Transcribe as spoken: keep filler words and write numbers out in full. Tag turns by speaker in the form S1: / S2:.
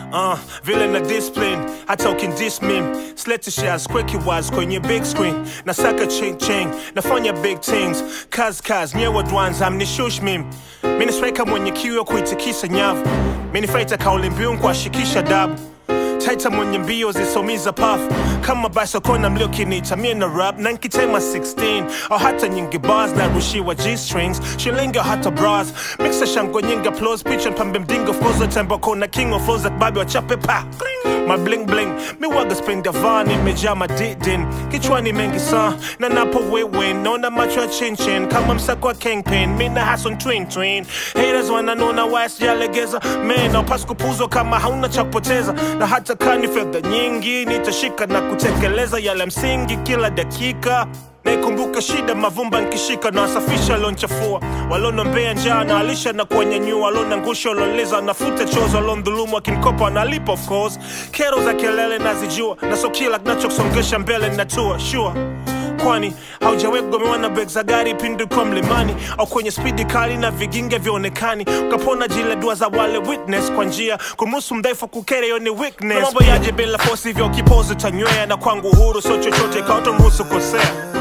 S1: Uh, vile na discipline, hata ukindis meme Slete shares quick was kwenye big screen Nasaka ching ching, nafanya big things Kaz kaz, nyewa dwanza amnishush meme Mini striker mwenye kiyo kuitikisa nyavu Mini fighter kauli mbiu kwa shikisha dabu Taita mwenye mbio zisomiza pafu Kama basa kona mlio kinita mie na rap na nkitema sixteen Au hata nyingi bars na rushiwa G-strings Shilinga hata bras Mixa shango nyinga plus Picha mpambe mdingo flows Tembo kona king of flows At babi wa chape pa My bling bling Mi waga spring davani Mejama didin Kichwani mengi sa Na napo we win Nona macho chin chin Kama msakwa kingpin Mina hason twin twin Haters wana nona west ya legeza Man au pasu kupuzo kama hauna cha kupoteza Na hata kani fedha nyingi nitashika na kutekeleza yale msingi kila dakika Naikumbuka shida mavumba nkishika na wasafisha lonchafua Walonombea njaa na alisha na kuwanyanyua Walona ngusho loleza nafuta chozo Walondhulumu wakinkopa na lipo of course Kero za kelele nazijua Na so kila kinacho kusongesha mbele natua sure Kwani haujawe kugomewa na beg za gari pindu kwa mlimani Au kwenye speedi kali na viginge vionekani Ukapona jile dua za wale witness kwa njia Kumusu mdaifu kukere yoni weakness Mambo yaje bila force hivyo kipozi tanywea Na kwangu huru so chochote kauto mrusu kosea